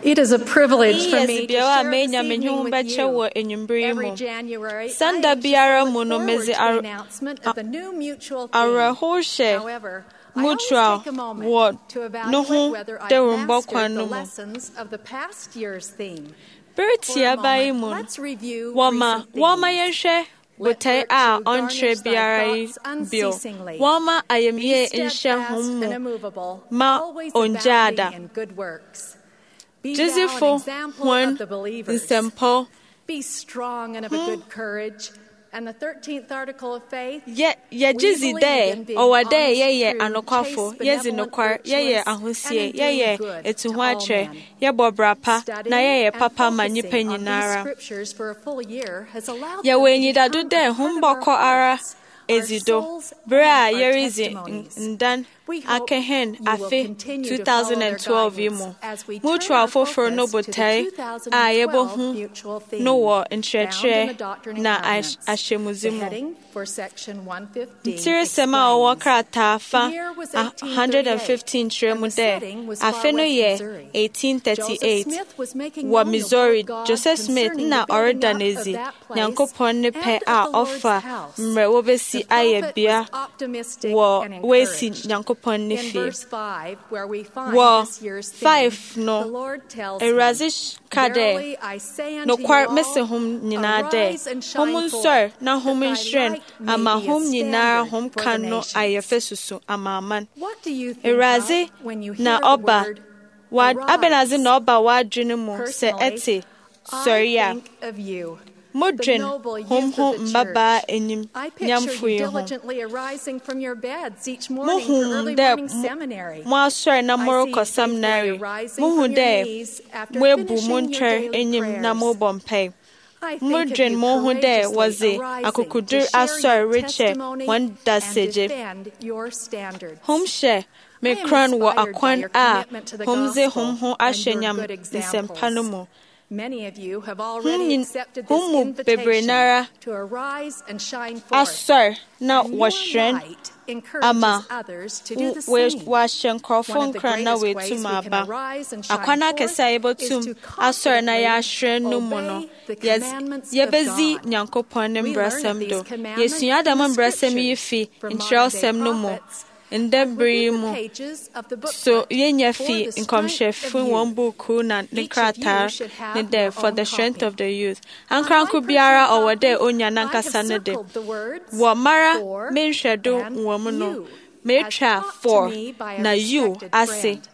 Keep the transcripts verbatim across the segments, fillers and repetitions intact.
It is a privilege for Yes, me to biara share me this nya me evening hu with beche you. wo enyumbre Every mu. January, I Sanda anxiously biara look mu no forward mezi to the ar announcement of the new mutual ara theme. hoshe However, I always mutual take a moment wo to no evaluate hu whether de I've rumbo mastered kwan the no mu. lessons of the past year's theme. Berti For a abai moment, mu. let's review Wama recent wama themes. yenhwe Let botai virtue a garnish ontre thy biara thoughts bio. unceasingly. Wama Be ayemye steadfast nhye and hom immovable, ma always onjada. abounding in good works. Be thou an Joseph example one of the believers. nsempo Be strong and of a good courage. And the thirteenth article of faith. ye ye We jizi believe de in being owa de honest, ye ye true, anokwafo chaste, ye zi benevolent, nokwar ye ye virtuous, and ahosie in ye doing ye good etu to ho all akye men. ye bobrapa na ye ye Studying papa and ma nyipa focusing on these nyinara scriptures for a full year has allowed ye them we to nyidadu become de a part of our humboko ara hearts, our ezido souls, bra and our yerizi testimonies. ndan We hope akehen you will afe continue to follow their twenty twelve guidance mu as we turn mutual our for no focus to the botai two thousand a ye bo twelve hu mutual theme no wo found in the nchreche Doctrine and na Covenants. The ahyemuzimu heading for section one fifteen Tiri sema owo explains, krata fa the year was one hundred fifteen eighteen thirty-eight, tremu and the de setting was far afe no west ye Missouri. eighteen Joseph thirty-eight Smith was making wa known the will Missouri of God Joseph Smith concerning na the building orida up of nezi that place Nyankopon ne and pe of a the Lord's offer house. mre wo besi The aye prophet bia was optimistic wo and wesi encouraged. Nyankopon ne In fi verse five, where we find wo this year's theme, five the no Lord tells him, Erazish kade Verily I say no unto you kwar mese all, hom nyina de arise and hom shine nsor forth, na hom that thy nhwen light may ama be a hom nyinara standard hom for the kan no nations. ayefe susu ama aman What do you think Erazi of when you na hear the oba word wa arise? abenazi na oba wa dwene mu se Personally, eti I soria think of you, the modwen noble hom youth hom of the mbaba church. enyim I picture you nyamfuye hom diligently arising from your beds each mo morning for hu early de morning seminary. mo asori na I moro see you faithfully seminary arising mo hu from your de knees after mo ebu mo finishing your ntwer daily enyim na mo prayers. bompe I think of modwen you mo hu de courageously wazi arising akukudur to share asori your riche testimony wan and daseje defend your standards. hom hye me I am kran wo inspired by akwan your a commitment to the hom ze hom gospel ho and your ahyenyam good nsempa no examples. mu Many of you have hom already nyin accepted hom this mu bebre invitation nara to arise and shine forth. asor na And your wahyen light encourages ama others to do the we same. wahyen krofo One of the nkran na greatest ways wetum we can aba arise and shine akwana forth kesa is ebotum to asor na ya confidently ahyen no mu no obey the yes commandments of yebezi God. nyankopon ne We learn of mbrasem these do commandments yesu adam in the mbrasem yi scriptures fi from modern-day nkyerɛwsɛm no mu prophets ndɛ and bere within the mu pages of the so booklet yenya for fi the strength nkɔmhyɛfo of wɔn youth. buku na ne Each of you krataa should ne have dɛ your for own the strength copy. of the youth On my ankranko biara personal ɔwɔ dɛ copy, onya I have nankasa ne de circled the words wɔ mara for menhwɛ do and wɔ mu no you, as metwa taught to for me by a na you respected ase friend.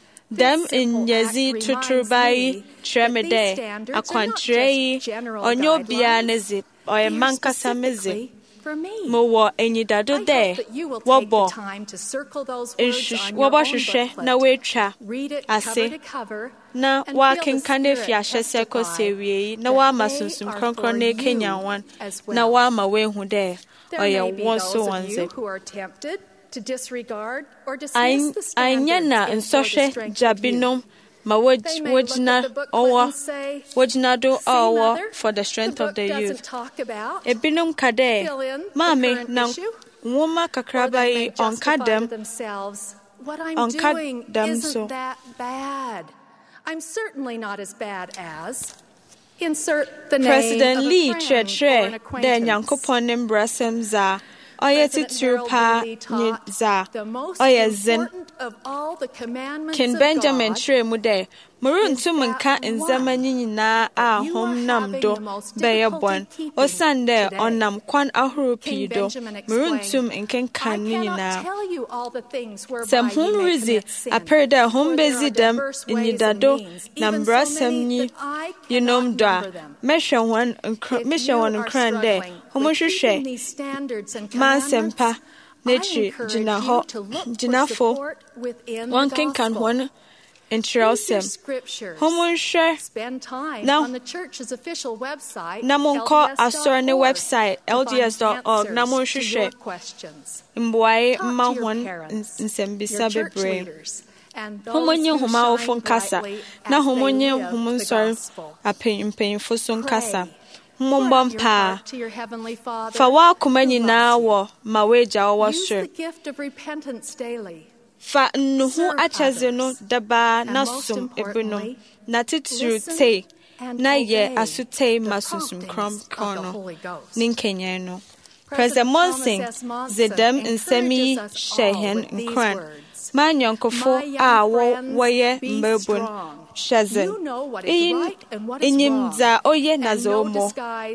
dɛm This simple nyɛzi act tuturuba reminds yi me kyerɛ me that these dɛ standards are not akwankyerɛ yi just general ɔnyɛ obiara ne guidelines, dze ɔyɛ they are mankasa me dze specifically for me. mowɔ enyidado I dɛ hope that you will take the wɔbɔ time to circle those words nhwehwɛ on your own wɔbɔhwehwɛ na booklet. woatwa Read it cover ase to cover na and feel the wakenka ne fi Spirit ahyɛ sɛ kɔsɛ testify awie yi na that wama they sunsum are kronkron for na you ekenya wɔn as na well. wama woehu dɛ There may ɔyɛ be wɔn those so of wɔn you dze who are tempted to disregard or dismiss Ein- the anyɛ standards na in For the nsɔhwɛ Strength of Youth. gyabinom ma They wogy- may look at wogyina the booklet ɔwɔ and say, wogyina do a "See, ɔwɔ Mother, for the the strength of book the doesn't youth talk about ebinom ka dɛ fill in the maame current na issue." nwoma Or kakraba they yi may ɔnka justify to dɛm themselves, "What I'm ɔnka doing dɛm isn't so that bad. I'm certainly not as bad as..." Insert the name President of a Lee friend or an kyerɛkyerɛ dɛ acquaintance. nyankopɔn ne mbrasɛm dza ɔyɛ President titiriw Harold paa Lindsay ne taught dza the most ɔyɛ zen important of all the commandments Ken of Benjamin God kyerɛ mu dɛ morentum is that nka nzɛma one nyi nyinaa a that you are hom nam having do the most bɛyɛ difficulty bɔn keeping osiane dɛ today. ɔnam kwan ahorow King pii do Benjamin explained, morentum "I nkenkan ne cannot nyinaa tell you all the things sɛ whereby ye hom may ridzi commit sin, apere dɛ hom for there bezi are dɛm diverse ways and nyidado means, na even so mbrasɛm many nyi that I yinom cannot do a number them." mɛhwɛ wɔn nkra- If mehyɛ you wɔn are nkran dɛ struggling with keeping wɔnhwehwɛ these standards and mansɛmpa commandments, I n'ekyir encourage gyina you hɔ to look for gyinafo support within the wɔnkenkan gospel. wɔn Read your nkyerɛwsɛm scriptures. hom nhwɛ Spend time na on the church's official website, na monkɔ asɔre ne L D S dot org, website to find L D S dot org na answers to your monhwehwɛ questions. mboae Talk mma to your hɔn parents, nsɛmbisa your church bebree leaders, and hom those nye who hom awofo shine nkasa brightly na as hom they nye live hom the nsɔre gospel. apanympanyimfo so nkasa Pray. hom Pour mbɔ out your mpaa heart to your Heavenly Father fa w'akoma who nyinaa loves you. wɔ ma w'agya ɔwɔ Use the soro gift of repentance daily. fa nnuhu akyɛdze no dabaa na som ebinom na titiriw tei na yɛ asotei ma sunsum kronkron no ne nkɛnyɛn no. President Monson dze dɛm nsɛm yi hyɛ hɛn nkuran ma nyɔnkofo a wɔyɛ mbabun hyɛdze. Iyi enyim dza oyɛ na dza ɔmmɔ.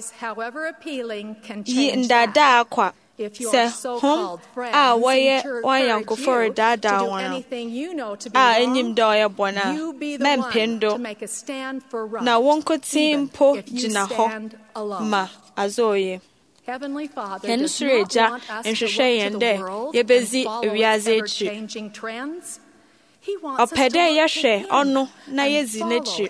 Yi ndaadaa akwa sɛ hom a wɔyɛ wɔanyɔnkofo redaadaa wɔn no a enyim dɛ ɔyɛ bɔn a mɛmpem do na wɔnkotsee mpo gyina hɔ ma adze ɔyɛ. Yɛn soro Agya nhwehwɛ yɛn dɛ yɛbedzi ewiadze ekyir. Ɔpɛ dɛ yɛhwɛ ɔno na yedzi n'ekyir.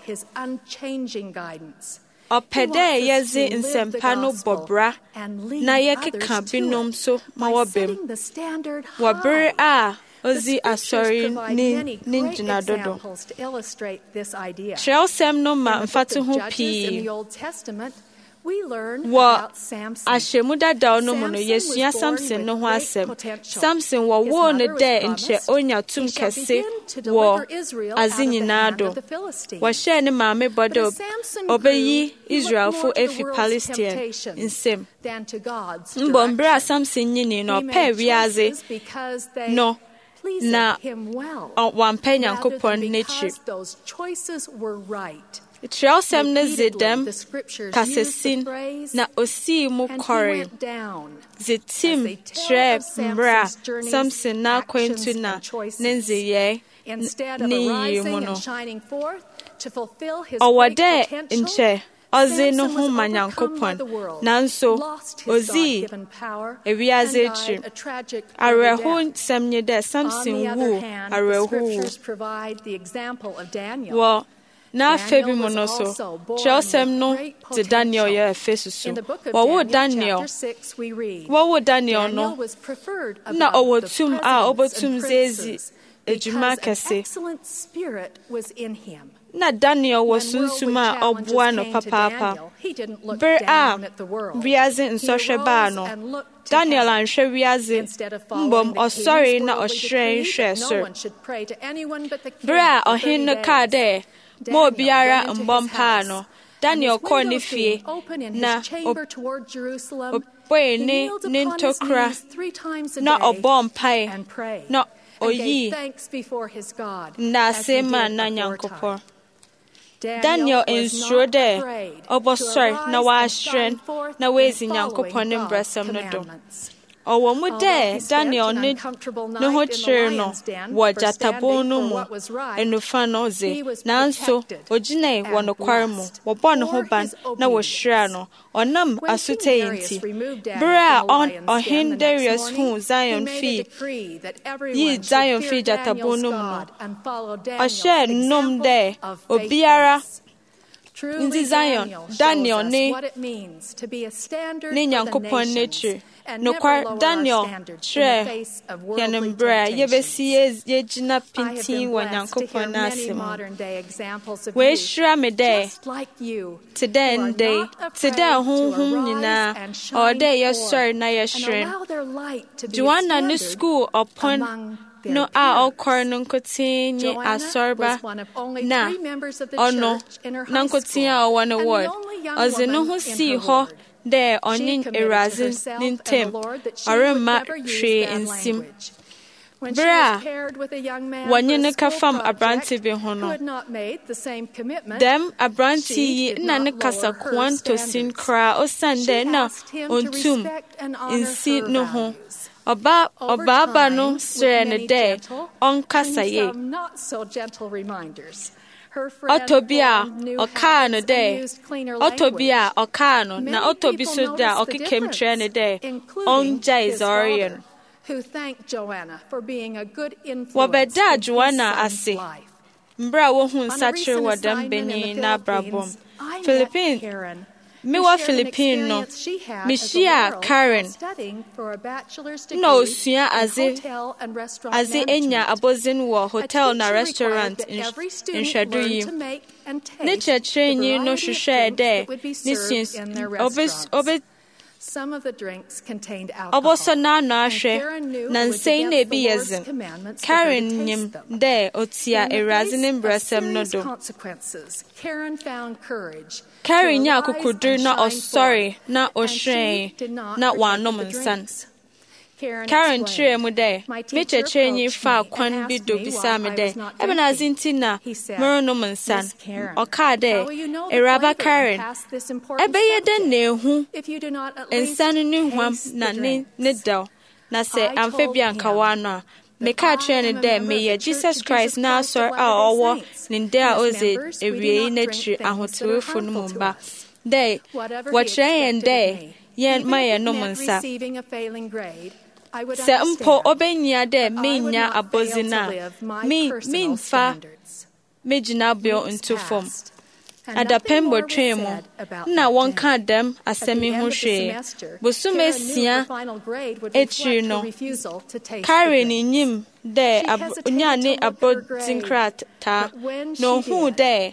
Ɔpɛ dɛ yɛdze nsɛmpa no bɔ bra na yɛkeka binom so ma wɔbɛm. Wɔ bere a odzi asɔre ne ne gyinadodo. Kyerɛwsɛm no ma mfatoho pii. Wɔ ahyɛmu dadaw no mu no yɛsua Samson no ho asɛm. Samson wɔwoo no dɛ nkyɛ onya tum kɛse wɔ adze nyinaa do. Wɔhyɛɛ ne maame bɔ dɛ ɔbɛyi Israelfo efi Palestine nsam. Mbom bere a Samson nyinii no ɔpɛɛ wiadze no na wampɛ Nyankopɔn n'ekyir. Kyerɛwsɛm no dze dɛm kasesin na osii mu kɔre dze tim kyerɛ mmerɛ a Samson n'akwantu na ne ndzeyɛe ne yiyi mu no. Ɔwɔ dɛ nkyɛ ɔdze ne ho ma Nyankopɔn, nanso ozii ewiadze ekyir. Awerɛhow nsɛm nye dɛ Samson wuu awerɛhow wɔ n'afe bi mu no so. Kyerɛwsɛm no dze Daniel yɛ afe susu. Wɔwoo Daniel. Wɔwoo Daniel no na ɔwɔ tum a ɔbɛtum dze edzi edwuma kɛse. Na Daniel wɔ sunsum a ɔboa no papaapa. Bere a wiadze nsɔhwɛ baa no, Daniel anhwɛ wiadze, mbom ɔsɔre na ɔhyerɛn hwɛɛ sor. Bere a ɔhen no kaa dɛ ma obiara mbɔ mpaa no, Daniel kɔɔ ne fie na ɔbɔe ne ne ntokura na ɔbɔɔ mpae na oyii ndaase maa na Nyankopɔn. Daniel nsuro dɛ ɔbɔsɔre na wahyerɛn na woedzi Nyankopɔn ne mbrɛsɛm no do. Ɔwɔ mu dɛ Daniel ne ne ho kyerɛ no wɔ gyatabon no mu enufa no dze, nanso ogyinae wɔ nokware mu. Wɔbɔɔ ne ho ban na wɔhyiraa no. Ɔnam asotei nti. Bere a ɔhen Darius huu Zion fii yii Zion fii gyatabon no mu no, ɔhyɛɛ nnom dɛ obiara ndi Zion, Daniel ne ne Nyankopɔn n'ekyir. Nokwar Daniel kyerɛ yɛn mbrɛ a yɛbesi yɛgyina pintin wɔ Nyankopɔn n'asɛm mu. Wɔahyira me dɛ te dɛ ndɛ te dɛ honhom nyinaa ɔwɔ dɛ yɛsɔre na yɛhyerɛn. Joanna ne skuul ɔpɔn no a ɔkɔr no nkotsee nye asɔreba na ɔno na nkotsee a ɔwɔ ne ward. Ɔdze ne ho sii hɔ dɛ ɔnye Awurade ne ntam ɔremma hwee nsim. Bere a wɔnye ne ka fam aberante bi ho no, dɛm aberante yi na ne kasa koa ntosin koraa osiane dɛ na ontum nsi ne ho. Ɔba ɔbaaba no srɛ ne dɛ ɔnkasa ye. Ɔtɔ bi a ɔkaa no dɛ ɔtɔ bi a ɔkaa no na ɔtɔ bi so da ɔkekam kyerɛ ne dɛ ɔngyae dza ɔreyɛ no. Wɔbɛdaa Joanna ase mbrɛ a wohu nsakyere wɔ dɛm benyin n'abrabɔm. Philippine mewɔ Philippine no, mehyia Karen na osua adze adze enya abɔdzen wɔ hotel na restaurant nhwɛdo yi. Ne kyerɛkyerɛnyi no hwehwɛɛ dɛ ne sua Some of the drinks contained alcohol. Oboso na no ahwe na nsɛn na ebi yɛzem. Karen nyim dɛ otia Awurade ne mbrɛsɛm no do. Karen nya akukudur na ɔsɔre na ɔhwɛn na wanom nsan. Karen kyerɛ mu dɛ, me kyerɛkyerɛ nyi fa kwan bi do bisa me dɛ, ebe na zinti na merenom nsan. Ɔkaa dɛ, Awuraba Karen, ebe yɛ dɛ na ehu nsan ne hwam na ne ne daw, na sɛ amfa bi anka wa no a, meka kyerɛ ne dɛ meyɛ Jesus Christ na asɔre a ɔwɔ ne nda a ɔdze awiei n'akyiri ahotewfo no mu ba, dɛ wɔkyerɛ yɛn dɛ yɛn ma yɛnom nsa. Sɛ mpo obenya dɛ menya abozi na memfa megyinabea nto fam. Adapɛm bɔtwɛn mu na wɔnka dɛm asɛm ho hwee. Bosom esia ekyiri no, Karen nyim dɛ onya ne abɔdzen krataa na ohuu dɛ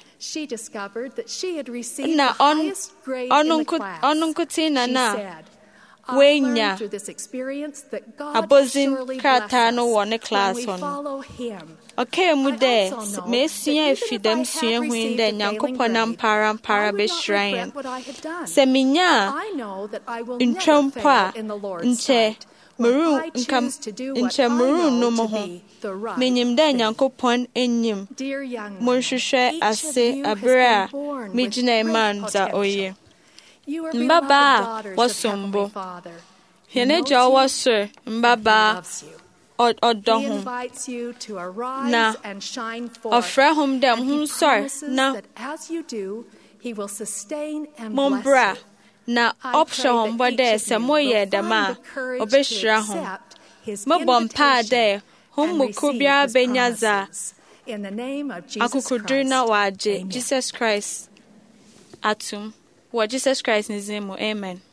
na ɔno nkote na na wenya abɔdzen krataa no wɔ ne class hɔ no. Ɔkaa mu dɛ mesua efi dɛm sua hu dɛ Nyankopɔn ampara mpara behyira yɛn. Sɛ menya ntwam po a nkyɛ meru nka nkyɛ meru no mo ho. Menyim dɛ Nyankopɔn enyim. Monhwehwɛ ase abere a megyina man dza ɔyɛ. Mbaba a wɔsombo. Hɛn agya ɔwɔ soro mbaba ɔdɔ ho na ɔfrɛ hom dɛ mo nsɔre na mombra na ɔhyɛ hom bɔ dɛ sɛ moyɛ dɛm a ɔbɛhyira ho. Mobɔ mpaa dɛ hom mu koro biara benya dza akokodur na wɔagye Jesus Christ atom. Wɔ Jesus Christ ne din mu, amen.